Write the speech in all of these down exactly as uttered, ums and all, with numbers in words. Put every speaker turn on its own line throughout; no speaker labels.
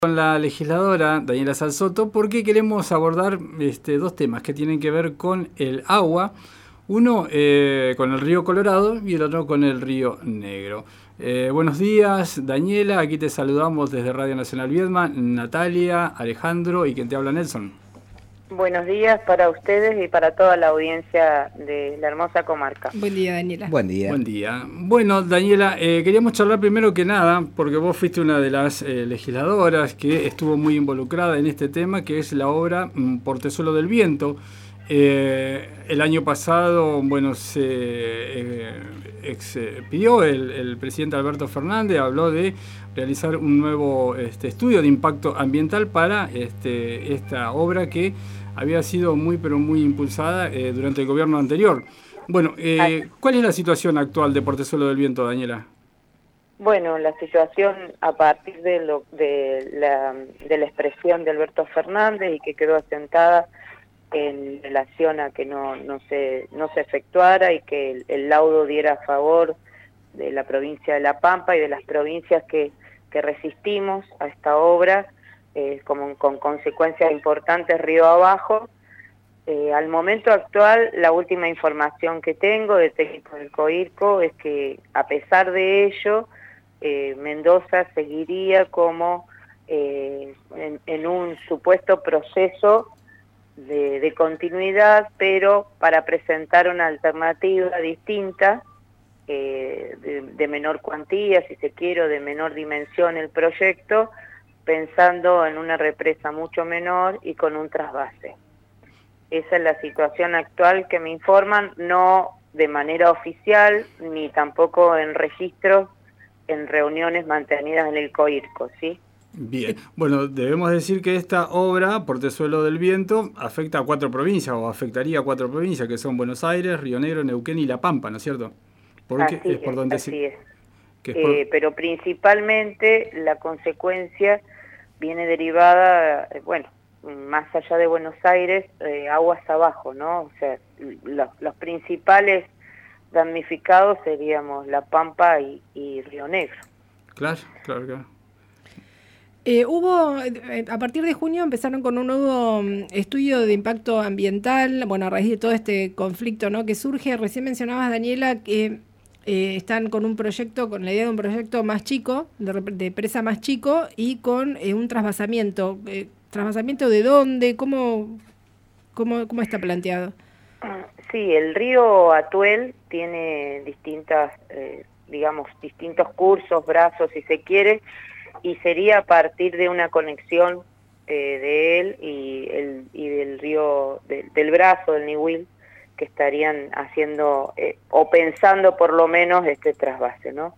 Con la legisladora Daniela Salzotto porque queremos abordar este, dos temas que tienen que ver con el agua, uno eh, con el río Colorado y el otro con el río Negro. Eh, buenos días, Daniela, aquí te saludamos desde Radio Nacional Viedma, Natalia, Alejandro y quien te habla, Nelson.
Buenos días para ustedes y para toda la audiencia de la hermosa comarca.
Buen día, Daniela.
Buen día.
Buen día. Bueno, Daniela, eh, queríamos charlar primero que nada, porque vos fuiste una de las eh, legisladoras que estuvo muy involucrada en este tema, que es la obra mm, Portezuelo del Viento. Eh, el año pasado, bueno, se eh, expidió el, el presidente Alberto Fernández, habló de realizar un nuevo este, estudio de impacto ambiental para este, esta obra que había sido muy, pero muy impulsada eh, durante el gobierno anterior. Bueno, eh, ¿cuál es la situación actual de Portezuelo del Viento, Daniela?
Bueno, la situación a partir de, lo, de, la, de la expresión de Alberto Fernández y que quedó asentada en relación a que no, no, se, no se efectuara y que el, el laudo diera a favor de la provincia de La Pampa y de las provincias que, que resistimos a esta obra, eh, como, con consecuencias importantes río abajo. Eh, al momento actual, la última información que tengo de técnico del COIRCO es que, a pesar de ello, eh, Mendoza seguiría como eh, en, en un supuesto proceso de, de continuidad, pero para presentar una alternativa distinta, eh, de, de menor cuantía, si se quiere, o de menor dimensión el proyecto, pensando en una represa mucho menor y con un trasvase. Esa es la situación actual que me informan, no de manera oficial, ni tampoco en registros, en reuniones mantenidas en el COIRCO, ¿sí?
Bien, bueno, debemos decir que esta obra, Portezuelo del Viento, afecta a cuatro provincias, o afectaría a cuatro provincias, que son Buenos Aires, Río Negro, Neuquén y La Pampa, ¿no es cierto? Porque
así
es por
es,
donde
así
se...
es.
Que es por...
Eh, pero principalmente la consecuencia viene derivada, eh, bueno, más allá de Buenos Aires, eh, aguas abajo, ¿no? O sea, los, los principales damnificados seríamos La Pampa y, y Río Negro.
Claro, claro, claro.
Eh, hubo, eh, a partir de junio empezaron con un nuevo um, estudio de impacto ambiental, bueno, a raíz de todo este conflicto, ¿no?, que surge. Recién mencionabas, Daniela, que eh, están con un proyecto, con la idea de un proyecto más chico, de, de presa más chico, y con eh, un trasvasamiento. Eh, ¿Trasvasamiento de dónde? ¿Cómo, cómo, cómo está planteado?
Sí, el río Atuel tiene distintas, eh, digamos, distintos cursos, brazos, si se quiere, y sería a partir de una conexión eh, de él y, el, y del río, de, del brazo del Niwil, que estarían haciendo, eh, o pensando por lo menos, este trasvase, ¿no?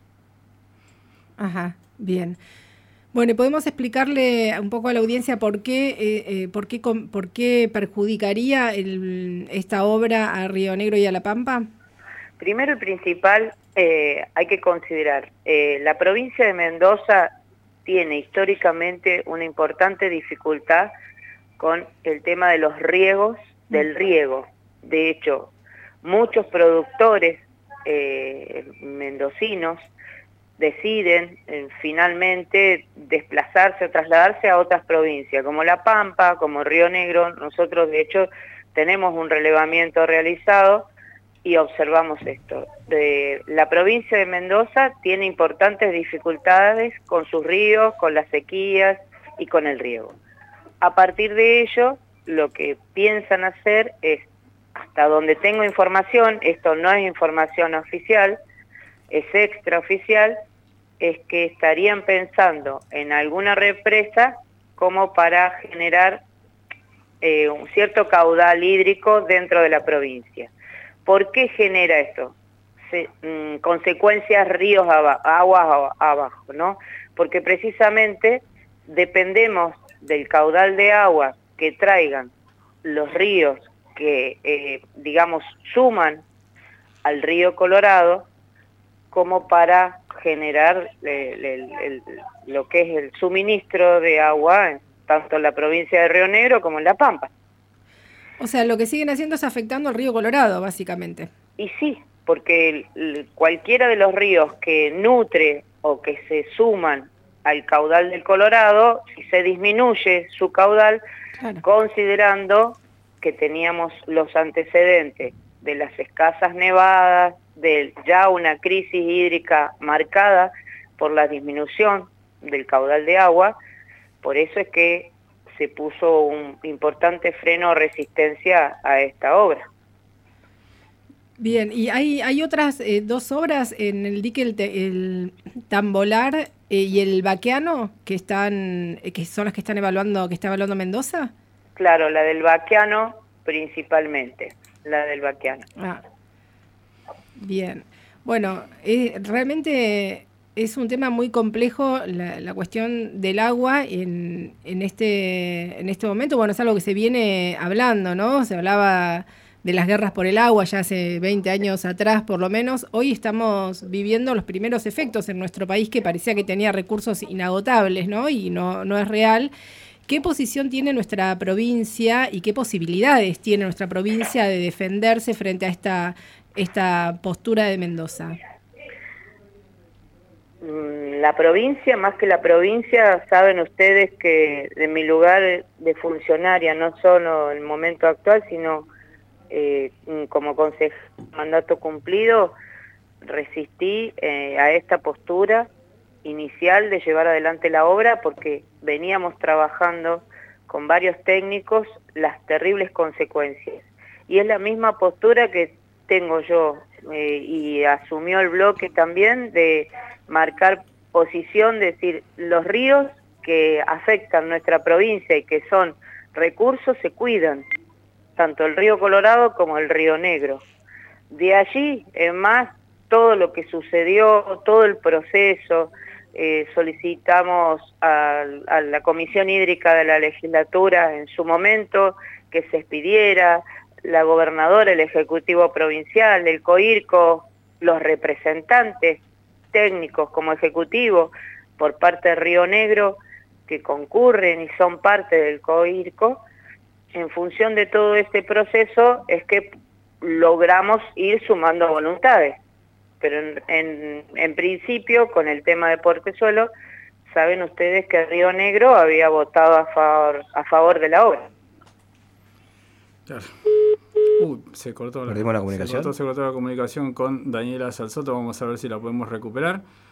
Ajá, bien. Bueno, ¿podemos explicarle un poco a la audiencia por qué, eh, eh, por qué, por qué perjudicaría el, esta obra a Río Negro y a La Pampa?
Primero y principal, eh, hay que considerar, eh, la provincia de Mendoza tiene históricamente una importante dificultad con el tema de los riegos, del riego. De hecho, muchos productores eh, mendocinos deciden eh, finalmente desplazarse o trasladarse a otras provincias, como La Pampa, como Río Negro. Nosotros, de hecho, tenemos un relevamiento realizado y observamos esto. De, la provincia de Mendoza tiene importantes dificultades con sus ríos, con las sequías y con el riego. A partir de ello, lo que piensan hacer es, hasta donde tengo información, esto no es información oficial, es extraoficial, es que estarían pensando en alguna represa como para generar eh, un cierto caudal hídrico dentro de la provincia. ¿Por qué genera esto? Se, mmm, consecuencias ríos abajo, aguas abajo, ¿no? Porque precisamente dependemos del caudal de agua que traigan los ríos que, eh, digamos, suman al río Colorado, como para generar el, el, el, lo que es el suministro de agua en tanto en la provincia de Río Negro como en La Pampa.
O sea, lo que siguen haciendo es afectando al río Colorado, básicamente.
Y sí, porque el, el, cualquiera de los ríos que nutre o que se suman al caudal del Colorado, si se disminuye su caudal, claro, considerando que teníamos los antecedentes de las escasas nevadas, de ya una crisis hídrica marcada por la disminución del caudal de agua. Por eso es que se puso un importante freno o resistencia a esta obra.
Bien, y hay, hay otras eh, dos obras en el dique, el, el Tambolar eh, y el Baqueano, que están, eh, que son las que están evaluando, que está evaluando Mendoza.
Claro, la del Baqueano principalmente, la del Baqueano.
Ah, bien. Bueno, eh, realmente es un tema muy complejo la, la cuestión del agua en, en, este, en este momento. Bueno, es algo que se viene hablando, ¿no? Se hablaba de las guerras por el agua ya hace veinte años atrás, por lo menos. Hoy estamos viviendo los primeros efectos en nuestro país, que parecía que tenía recursos inagotables, ¿no? Y no, no es real. ¿Qué posición tiene nuestra provincia y qué posibilidades tiene nuestra provincia de defenderse frente a esta, esta postura de Mendoza?
La provincia, más que la provincia, saben ustedes que de mi lugar de funcionaria, no solo en el momento actual, sino eh, como consejero de mandato cumplido, resistí eh, a esta postura inicial de llevar adelante la obra, porque veníamos trabajando con varios técnicos las terribles consecuencias. Y es la misma postura que tengo yo, eh, y asumió el bloque también, de marcar posición, decir, los ríos que afectan nuestra provincia y que son recursos se cuidan, tanto el río Colorado como el río Negro. De allí en más, todo lo que sucedió, todo el proceso, eh, solicitamos a, a la Comisión Hídrica de la Legislatura en su momento que se expidiera, la gobernadora, el Ejecutivo Provincial, el COIRCO, los representantes técnicos como ejecutivo por parte de Río Negro que concurren y son parte del COIRCO. En función de todo este proceso es que logramos ir sumando voluntades, pero en, en, en principio con el tema de Portezuelo saben ustedes que Río Negro había votado a favor, a favor de la obra.
Claro. Uy, se cortó la,
la comunicación.
Se cortó, se cortó la comunicación con Daniela Salsoto. Vamos a ver si la podemos recuperar.